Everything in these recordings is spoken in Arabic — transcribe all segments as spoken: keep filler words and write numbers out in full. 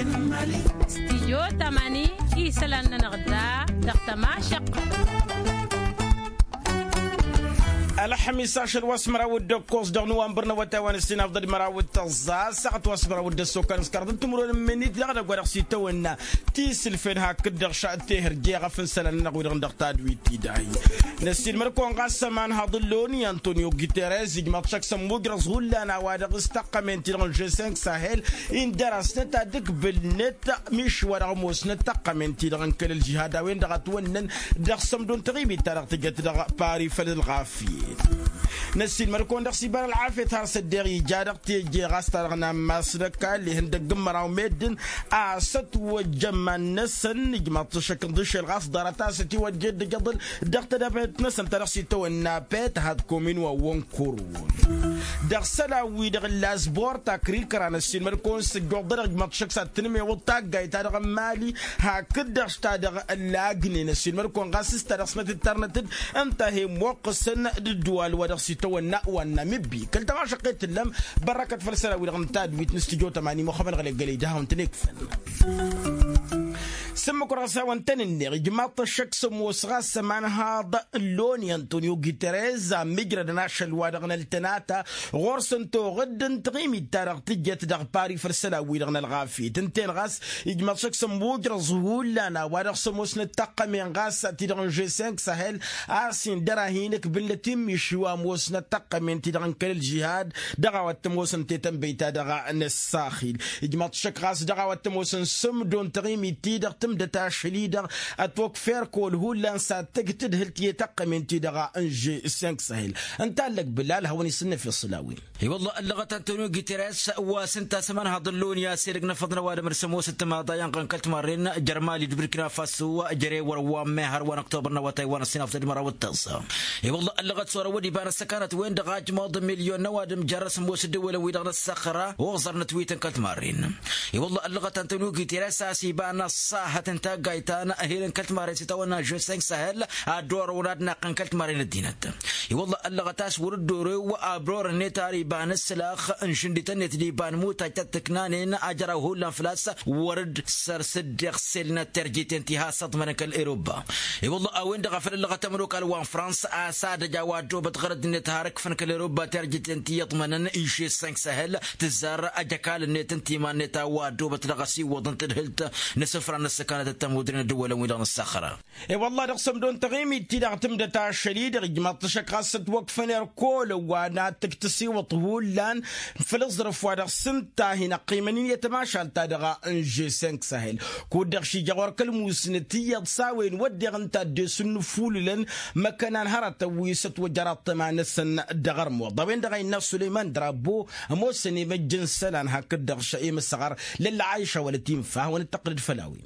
استيجو تماني إيسلان نغدا دقتما شق الحميس عشر واسمرا ود كوس دغ نوامبر وتاوان السنه افضل مرا وتزا ساعه واسمرا ود السكان سكر تمرون منيت لا غدا سي تونا تيسل فين هاك دغ شاتي هرجي غفن سنه نغود دغ تادوي تي داي نسيل مركون قسمان هضلوني انطونيو غيتيريز جمع شاك سموغ رزول انا وادغ استقامنت دغ جي خمسة ساحل ان درست تادك بالنت مش ورا موس نتقامنت دغ كل الجهاد وين دغ تونن دغ سمدون تغيبي تاريخ تجت دغ باري فالغافي نسيل مركون دغ سيبان العافيه تار سديري جادق تيجي غاسترغنا ماسركا اللي هند قمراو ميدن اسد وجمان نسن جمع تشكل دش الغاص دارتا ستي وجد قبل دغت دابت نسن ترسي تو النابت هاد كومين وونكورون دغ سلاوي دغ لازبور تاكريل كران السيل مركون سجو درج جمع تشكسا تنمي وطاق جايتا دغ مالي هاكد دغ شتا دغ اللاقني نسيل مركون غاسس ترسمت الترنتد انتهي موقسن الدول ودغ سيتو النا والنمبي كلتا ما شقيت اللم بركة فلسلاوي دغ نتاد ويت نستجو تماني مخبن غلي قلي داهم تنكفن سمك راسا وانتنني جماعة الشخص موسغا سمان هذا اللون أنطونيو غيتيريز ميجرد ناشل وادغنا التناتا غورسن تو غدن تغيمي تارغ تجت دغ باري فرسلاوي دغنا الغافي تنتين غاس جماعة الشخص موجر زهول لنا وادغ سموس نتقى من غاس تدغن جي خمسة ساحل آسين دراهينك بالتيم يشوا موس نتقى من تدغن كل الجهاد دغا واتموسن تيتم بيتا دغا نساخيل جماعة الشخص غاس دغا واتموسن سمدون تغيمي تيدغ تمدتا شليدر اتوك فير كول هو لانسا تقتد هلتي تقمن تيدغا انجي خمسة سهل انت لك بلال هوني سنه في الصلاوي اي والله اللغه انتونيو غيتيريس وسنتا سمن هضلون يا سيرق نفضنا وادم رسمو ست ما ضيان قنكلت مارين جرمالي بركنا فاسو جري وروا مهر وانا اكتوبر وتاي وانا سنه في المره والتصا اي والله اللغه صوره ودي بان السكانات وين دغاج موض مليون نوادم جرس موس الدوله ويدغ الصخره وغزرنا تويتن كلت مارين اي والله اللغه انتونيو غيتيريس سيبان الصاحه تنتا قايتانا هيرن كلت مارين ستونا جو خمسة سهل ادور ولادنا قنكلت مارين الدينات اي والله اللغتاس وردوري وابرور نيتاري بان السلاخ انشندي تنت دي بان موتا تتكنانين اجرا هولا فلاس ورد سر صدق سلنا ترجيت انتهاء صدمنا الاوروبا اي والله اوين دغفر اللغه تمرك الوان فرنسا اساد جوادو بتغرد نتهارك فنك الاوروبا ترجيت انت يطمنن ايشي خمسة سهل تزار اجكال نت انت ما نتا وادو بتلغسي وضن تدهلت نسفر السكانه التمودين الدول ويدان الصخره اي والله رقسم دون تغيمي تيدا تمد تاع الشديد جماعه شقاصه وقفنا كل وانا تكتسي وطول لان فلزرف وادر سنتا هنا قيمني يتماشى تادغا انجي خمسة سهل كودر شي جوار كلموسنتي تصاوين ودر انت دسن فولن مكان هرت ويست وجرات مع نسن دغر موضوين دغاي الناس سليمان درابو موسني مجن سلان هكذا شيء الصغار للعايشه والتيم فهو التقليد فلاوي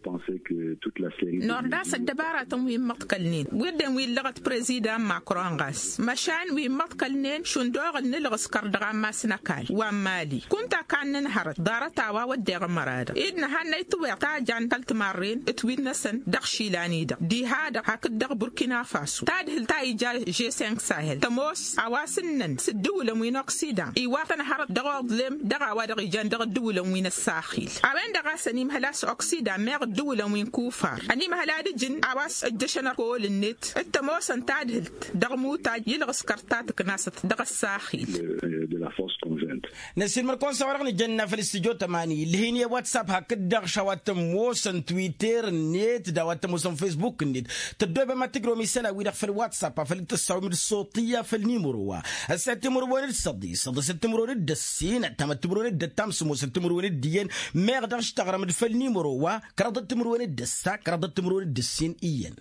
نوردا سدبارة تموي مقتلنين ويدن وي لغت بريزيدان ماكرون غاس مشان وي مقتلنين شندوغ نلغس كردغا ماسنكال ومالي كنت كان نهرت دارتا ودغ مراد إدنا هاني توي تا جان تلت مارين اتوين نسن دخشيلاني دغ دي هذا هكدغ بوركينا فاسو تادهل تاي جا جي خمسة ساحل تموس اواسنن سدوله وين اوكسيدان اي واتن هرت دغ ظلم دغ ودغ جان دغ دوله وين الساحل اوين دغ سنيم هلاس اوكسيدان ميغ دوله وين كوفار اني مهلاد جن اواس الدشنا كول النت التموس انتادهلت دغ موتا يلغس كرتات كناست دغ الساحل نسيل مركون سوارغني جنة في الاستجو تماني اللي هي واتساب هكدغ شوات موسن تويتر نت دوات موسن فيسبوك نت تبدو بما تقروا مثلا ويدغ في الواتساب في التصاوير الصوتيه في النيمرو السات مرون الصدي صدي ست مرون الدسين تم تمرون الدتام سمو ست مرون الدين ما يقدرش تغرم في النيمرو كرضت مرون الدسا كرضت مرون الدسين ايان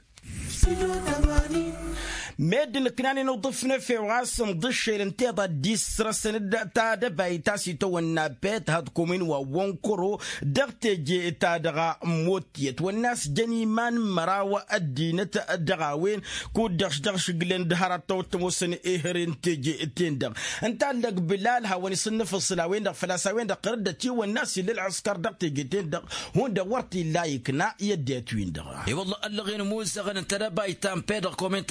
مادن كناني نوظفنا في راسم ضش الانتظار ديس رسن تادا باي تاسي تو النابات هاد كومين وونكرو دغت جي تادغا موتيت والناس جني مان مراوة الدينة الدغاوين كو دغش دغش قلن دهارات توتموسن اهرين تجي تندغ انت لك بلال هاوني صنف الصلاوين دغ فلاساوين دغ قردتي والناس اللي العسكر دغ تجي تندغ هون دغورتي لايكنا يديت وين دغ اي والله اللغين موسى غن ترى باي تام بيدغ كومين تادغ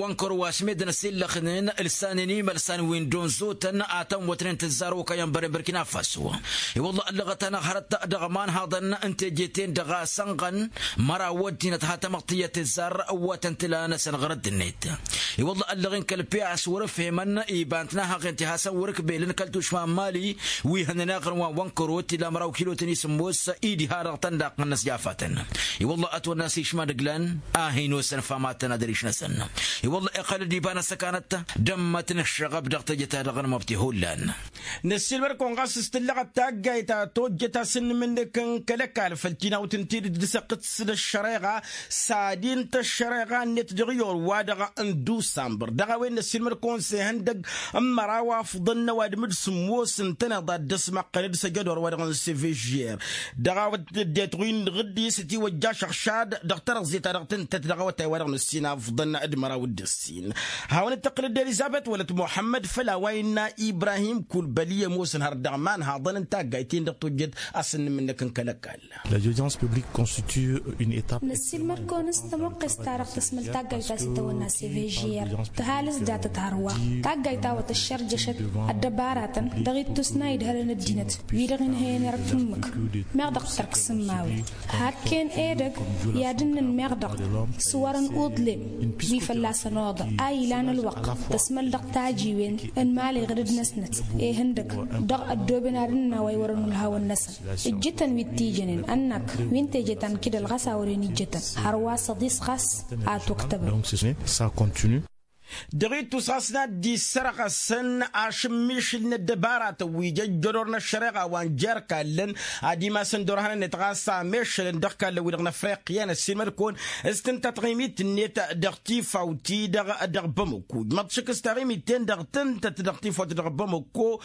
وانكر واسمدنا سيل خنين السانيني ملسان وين دون زوتن اتم وترين تزارو كيان بركنا فاسو والله لغتنا خرت دغمان هذا انت جيتين دغا سنغن مرا ودينا تحت مقطيه الزر وتنتلانا سنغرد النيت والله اللغين كالبياس ورفه من يبانتنا حق انتهاسا ورك بيلن كلتوش مالي ويهننا غروا وانكرو تلا مراو كيلو تني سموس ايدي هارغتن داق الناس جافاتن والله اتو الناس يشما دغلان اهينو سن فماتنا دريش نسن والله اقل ديبانا سكانت دمتن الشغب دغت جتا دغن مبتي هولان نسيل كونغاس استلغت تاغايتا توجتا سن منك كلكال فلتينا وتنتير دسقت سن الشريغه سادين تشريغه نت دغيور وادغ اندو سامبر دغا وين نسيل كونسي هندق امراوا فضلنا واد مدسموس انتنا ضد اسمع قريد سجدور وادغ سي في جير دغا ديتوين غدي ستي وجا شخشاد دكتور زيتا دغتن تدغا وادغ نسينا فضلنا ادمرا ودسين هاون التقليد اليزابيث ولد محمد فلا وين ابراهيم كل بليه موسن هردغمان هاضن انت قايتين دقتوجد اسن منك كلكال l'audience publique constitue une étape نسيل مركونس تمقس تارق تسمل تاقايتا ستونا سي في جير تهالس داتا تاروا تاقايتا وتشرجشت الدبارات دغيت تسنايد هلن الدينت ويرغن هين ركمك مغدق ترك سماوي هاكين ايدك يادن المغدق صورن اوضلم ويفلاس نوضة اي لان الوقت تسمل دق تاجيوين ان مالي غرد نسنت ايه هندك دق الدوبنا رنا ويورن الهوا النسن الجتن ويتيجنين انك وينت جتن كده الغسا وريني جتن هروا صديس غس اتو كتب دغيتو ساسنا دي سرقة سن عشميش الدبارات ويجي جرورنا الشرقة وان جاركا لن عدي ما سندورهانا نتغاسا ميش لندقكا لو دغنا فريقيانا السيمر كون استنتا تغيميت النيت دغتي فاوتي دغ دغ بموكو ما تشك استغيميتين دغتن تدغتي فاوتي دغ بموكو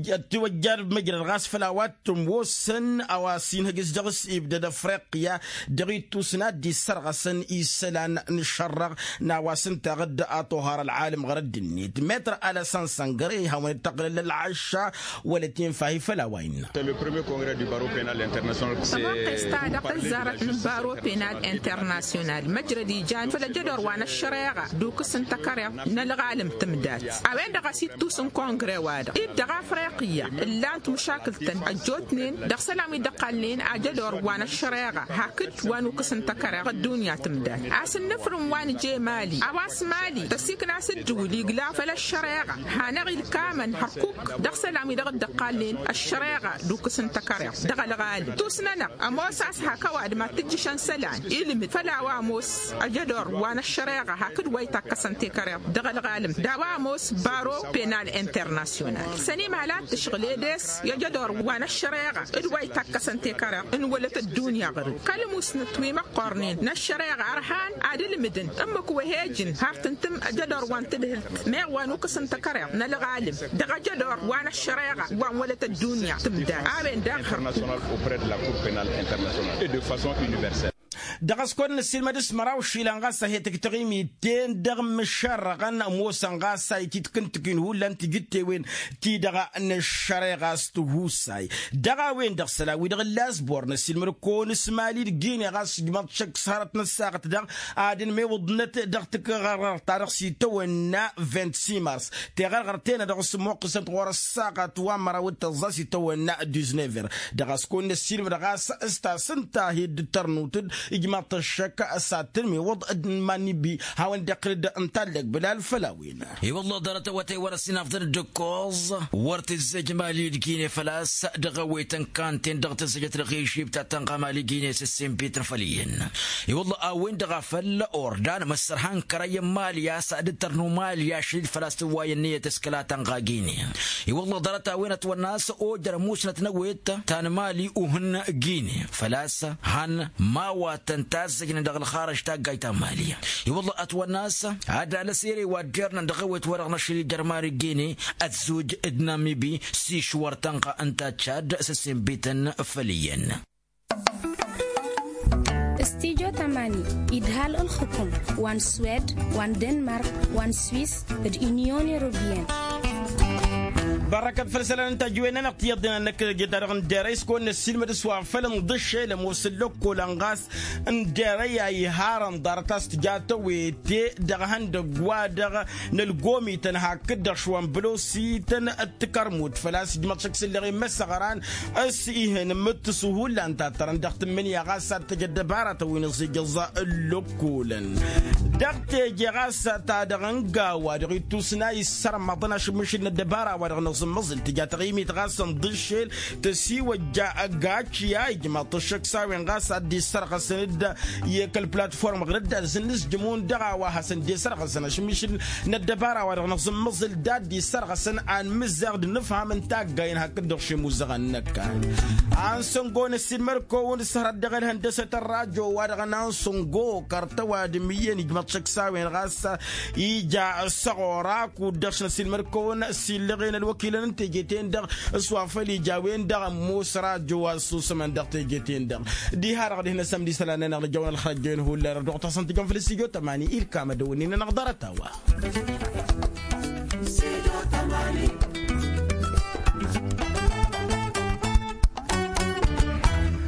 توجر مجرى الغاس فلاوات تموسن اواسين هجس دغس يبدا دا فريقيا دغيتو سنا دي سرقة سن إيسلان نشرق نواسن تغد اتوها العالم غرد النيت متر على سانسانغري هاو يتقل للعشاء ولتين فاي فلا وين le premier congrès du barreau pénal international c'est استعدت زارت البارو بينال انترناسيونال مجرى ديجان فلا جدور وانا الشريعة دوك سنتكرر نلغالم تمدات اوين دغا سيتو سن كونغري وادا دغا افريقيا اللي انت مشاكلتن اجوتنين دغ سلامي دقالين اجدور وانا الشريعة هاكت وانو كسنتكرر الدنيا تمدات اسن نفرم وان جي مالي اواس مالي تسيك ناس الدولي قلا فلا الشريعة هانغي الكامن حقوق دغ سلامي دغ دقالين الشريعة دوك سنتكرر دغ الغالي توسننا اموس اسها كواد ما تجي شنسلان إلمت فلا واموس اجدور وانا الشريعة هاكد ويتا كسنتكرر دغ الغالم دواموس بارو بينال انترناسيونال سني مالات تشغلي ديس يجدور وانا الشريعة ادويتا كسنتكرر ان ولت الدنيا غير كلموس نتوي مقارنين نالشريعة ارحان عادل مدن امك وهيجن هارتنتم اجدور وان تدهلت ما وانو كسنتكرر نالغالم دغ جدور وانا الشريعة وان ولت الدنيا تبدا امين دغ auprès de la Cour pénale internationale et de façon universelle. دغس كون السلمدس مراو شيلانغاسا هي تكتغيمي تين دغم الشرغان موسانغاسا يتكنتكين هولا انت جتي وين تي دغا الشريغاس تهوساي دغا وين دغسلا ويدغ اللاسبور السلمركون اسمالي دغيني غاس جمات شك صارت نساقت دغ ادين مي وضنت دغتك غرغر تاريخ سيتونا خمسة وعشرين مارس تي غرغرتين دغ سموق سنت ورا الساقه توامرا وتزاسي تونا تسعطاشر دغس كون السلمرغاس استا سنتا هيد ترنوتد إجماع الشك الساترمي وضع ماني بي هاون دقرد انتلق بلا الفلاوين اي والله دارت واتي ورسين افضل الدكوز ورت الزجمالي دكيني فلاس دغويتن كانتين دغت الزجت رغيشي بتاع تنقمالي جيني سيسين بيتر فليين اي والله اوين دغفل اوردان مسرحان كراي ماليا سعد ترنو ماليا شيل فلاس تواي النية تسكلا تنقاقيني اي والله دارت اوينت والناس او جرموش نتنويت تان مالي وهن جيني فلاس هن ما وتنتاز جن دغل خارج تاقايتا مالية والله أتوى الناس هذا لسيري وجرنا دغوت ورغنا شري جرماري جيني الزوج ادنامي بي سي شوار تنقى انتا تشاد سسين بيتن فليا استيجو تماني إدهال الحكم وان سويد وان دنمارك وان سويس اليونيون يوروبيان حركة فلسلان تجوينا نقتيضنا انك جدار نداريس كون السلمة سوا فلن ضش لموسلوك كولانغاس نداري اي هارن دارتاس تجاتو ويتي دغهن دغوا دغ نلقومي تنها كدر شوان بلوسي تن التكرموت فلاس جمتشك سلغي مسغران اسيهن متسهول انت ترى دخت من يا غاسا تجدبارة وينصي جزاء اللوكولن دغت جغاسا تادغنغا ودغي توسنا يسر مطنا شمش الدبارة ودغنص مزل تجا تغيمي تغاسا ضشيل تسي وجا غاتشيا يجمع طشك ساوين غاسا دي سرقة سند يكل بلاتفورم غرد زنس جمون دغا وحسن دي سرقة سنة شمش الدبارة ودغنص مزل داد دي سرقة سنة عن مزغد نفهم انتا قاين هكذا شي مزغن نكان عن سنغو نسيمركو ونسهر الدغل هندسة الراجو ودغنان سنغو كارتوا دميين يجمع طشك ساوين غاسا يجا الصغوراك ودغش نسيمركو نسيلغين الوكيل انت جيتين دغ سوافلي جاوين دغ موسرا جوا سوسمن دغ تيجيتين دغ دي هارغ هنا سمدي سلانا نرجعون الخرجين هو اللي رجعوا تصنتكم في الاستديو تماني إلكام دونين نقدر توا